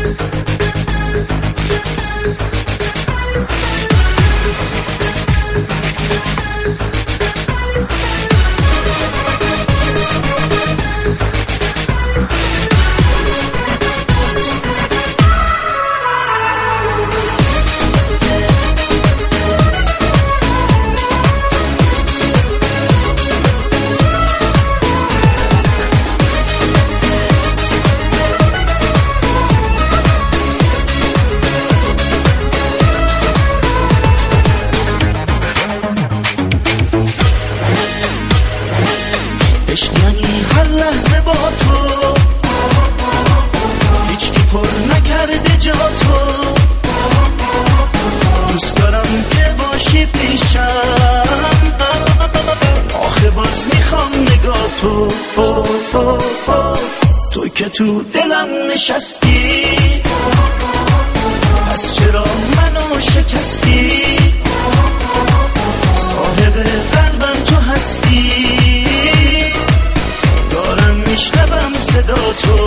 هر لحظه با تو هیچکی پر نکرده جا تو، دوست دارم که باشی پیشم، آخه باز میخوام نگاه تو، تو که تو دلم نشستی، پس چرا منو شکستی؟ صاحب قلبم تو هستی، میشنوم صدا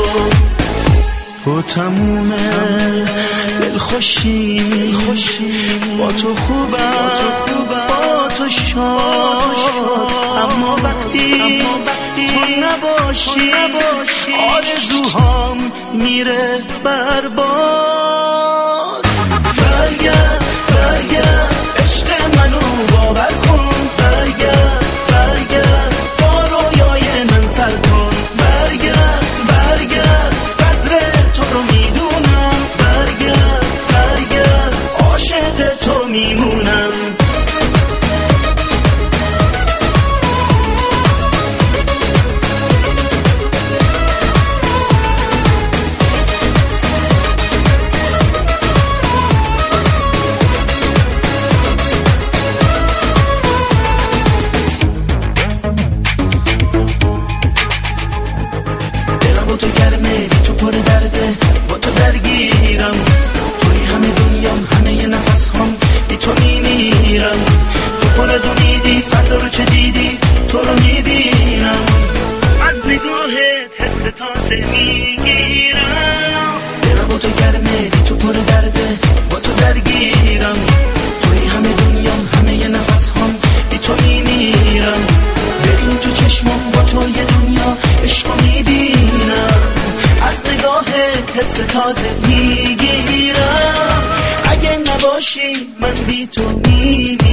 تو تمومه دلخوشی، با تو خوبم با تو شاد، اما وقتی تو نباشی آرزوهام میره برباد. برگرد عشق منو باور کن، برگرد با رویای من سر کن، برگرد قدر تو رو میدونم، برگرد عاشق تو میمونم. با تو گرمه، تو پر درده، با تو درگیرم، توی همه دنیام، همه نفس هم بی تو میمیرم، تو پر از امیدی، فردا رو چه دیدی تو رو میبینم، از نگاهت حس تازه میگیرم. دلم با تو گرمه، تو پر درده، با تو درگیرم، توی همه دنیام، همه نفس هم بی تو میمیرم، بریم تو چشمم با تو یه دنیا عشق میبینم، از نگاهت حس تازه میگیرم، اگه نباشی من بی تو میگیرم.